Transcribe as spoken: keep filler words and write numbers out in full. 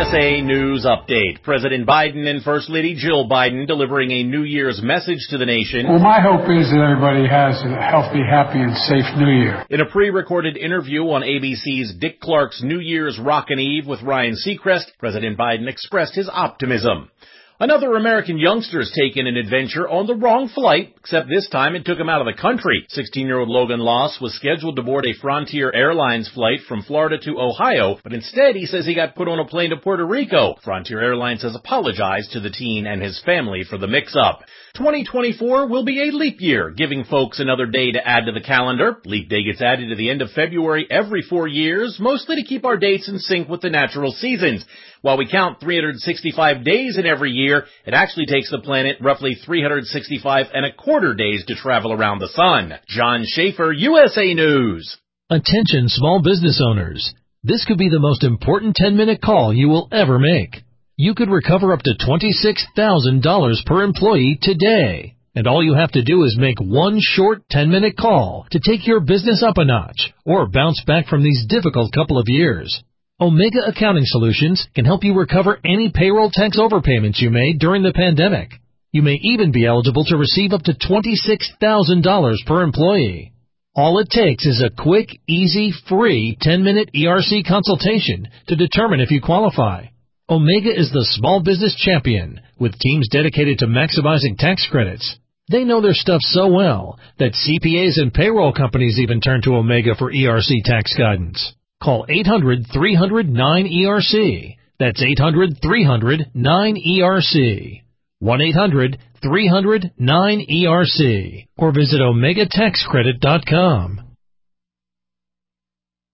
S A News Update. President Biden and First Lady Jill Biden delivering a New Year's message to the nation. Well, my hope is that everybody has a healthy, happy, and safe New Year. In a pre-recorded interview on A B C's Dick Clark's New Year's Rockin' Eve with Ryan Seacrest, President Biden expressed his optimism. Another American youngster's taken an adventure on the wrong flight, except this time it took him out of the country. sixteen-year-old Logan Loss was scheduled to board a Frontier Airlines flight from Florida to Ohio, but instead he says he got put on a plane to Puerto Rico. Frontier Airlines has apologized to the teen and his family for the mix-up. twenty twenty-four will be a leap year, giving folks another day to add to the calendar. Leap day gets added to the end of February every four years, mostly to keep our dates in sync with the natural seasons. While we count three hundred sixty-five days in every year, it actually takes the planet roughly three hundred sixty-five and a quarter days to travel around the sun. John Schaefer, U S A News. Attention small business owners. This could be the most important ten-minute call you will ever make. You could recover up to twenty-six thousand dollars per employee today. And all you have to do is make one short ten-minute call to take your business up a notch or bounce back from these difficult couple of years. Omega Accounting Solutions can help you recover any payroll tax overpayments you made during the pandemic. You may even be eligible to receive up to twenty-six thousand dollars per employee. All it takes is a quick, easy, free ten-minute E R C consultation to determine if you qualify. Omega is the small business champion with teams dedicated to maximizing tax credits. They know their stuff so well that C P As and payroll companies even turn to Omega for E R C tax guidance. Call eight hundred, three hundred, nine E R C. That's eight hundred, three hundred, nine E R C. one eight hundred, three hundred, nine E R C. Or visit omega tax credit dot com.